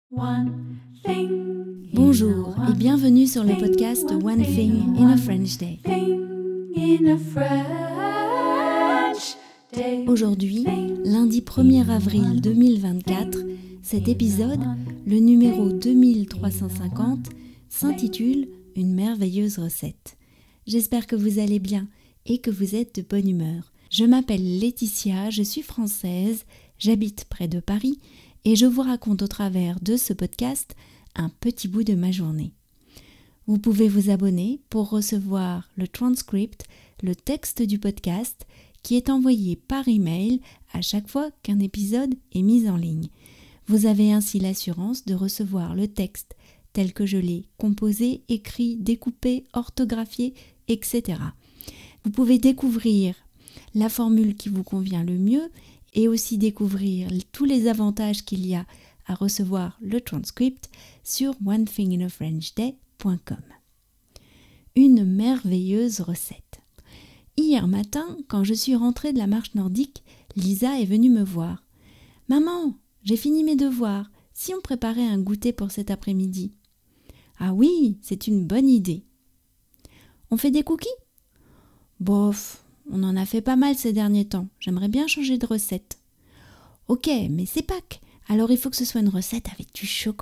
Bonjour et bienvenue sur le podcast One Thing in a French Day. Aujourd'hui, lundi 1er avril 2024, cet épisode, le numéro 2350, s'intitule « Une merveilleuse recette ». J'espère que vous allez bien et que vous êtes de bonne humeur. Je m'appelle Laetitia, je suis française, j'habite près de Paris et je vous raconte au travers de ce podcast un petit bout de ma journée. Vous pouvez vous abonner pour recevoir le transcript, le texte du podcast qui est envoyé par email à chaque fois qu'un épisode est mis en ligne. Vous avez ainsi l'assurance de recevoir le texte tel que je l'ai composé, écrit, découpé, orthographié, etc. Vous pouvez découvrir la formule qui vous convient le mieux et aussi découvrir tous les avantages qu'il y a à recevoir le transcript sur onethinginafrenchday.com. Une merveilleuse recette. Hier matin, quand je suis rentrée de la marche nordique, Lisa est venue me voir. « Maman, j'ai fini mes devoirs. Si on préparait un goûter pour cet après-midi ?»« Ah oui, c'est une bonne idée. »« On fait des cookies ?»« Bof, on en a fait pas mal ces derniers temps. J'aimerais bien changer de recette. »« Ok, mais c'est Pâques. Alors il faut que ce soit une recette avec du chocolat. »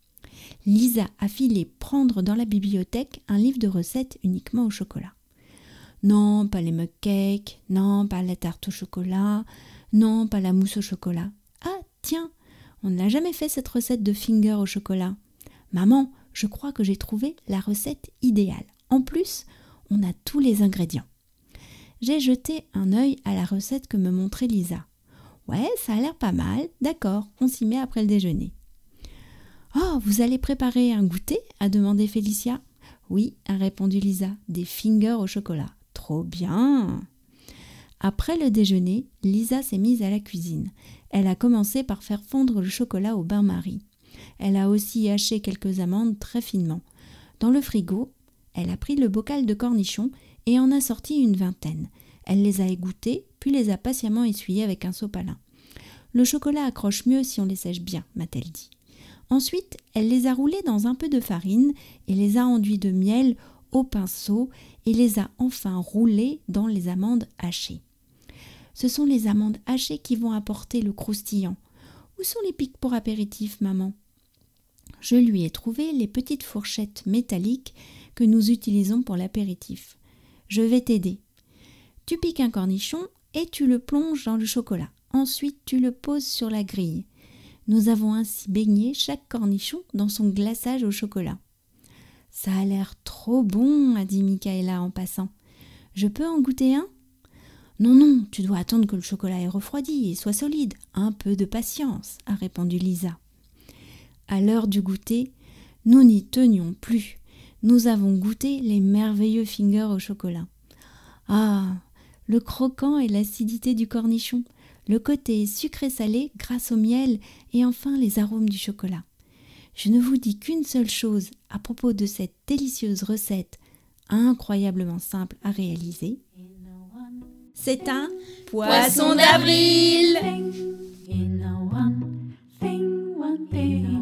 Lisa a filé prendre dans la bibliothèque un livre de recettes uniquement au chocolat. Non, pas les mug cakes, non, pas la tarte au chocolat, non, pas la mousse au chocolat. Ah, tiens, on n'a jamais fait cette recette de finger au chocolat. Maman, je crois que j'ai trouvé la recette idéale. En plus, on a tous les ingrédients. J'ai jeté un œil à la recette que me montrait Lisa. Ouais, ça a l'air pas mal. D'accord, on s'y met après le déjeuner. Oh, vous allez préparer un goûter ? A demandé Félicia. Oui, a répondu Lisa, des fingers au chocolat. Trop bien. Après le déjeuner, Lisa s'est mise à la cuisine. Elle a commencé par faire fondre le chocolat au bain-marie. Elle a aussi haché quelques amandes très finement. Dans le frigo, elle a pris le bocal de cornichons et en a sorti une vingtaine. Elle les a égouttées, puis les a patiemment essuyés avec un sopalin. Le chocolat accroche mieux si on les sèche bien, m'a-t-elle dit. Ensuite, elle les a roulés dans un peu de farine et les a enduits de miel au pinceau et les a enfin roulés dans les amandes hachées. Ce sont les amandes hachées qui vont apporter le croustillant. Où sont les pics pour apéritif, maman ? Je lui ai trouvé les petites fourchettes métalliques que nous utilisons pour l'apéritif. Je vais t'aider. Tu piques un cornichon et tu le plonges dans le chocolat. Ensuite, tu le poses sur la grille. Nous avons ainsi baigné chaque cornichon dans son glaçage au chocolat. « Ça a l'air trop bon, » a dit Michaela en passant. « Je peux en goûter un ?»« Non, tu dois attendre que le chocolat ait refroidi et soit solide. Un peu de patience, » a répondu Lisa. À l'heure du goûter, nous n'y tenions plus. Nous avons goûté les merveilleux fingers au chocolat. Ah, le croquant et l'acidité du cornichon, le côté sucré-salé grâce au miel et enfin les arômes du chocolat. Je ne vous dis qu'une seule chose à propos de cette délicieuse recette incroyablement simple à réaliser. C'est un poisson d'avril!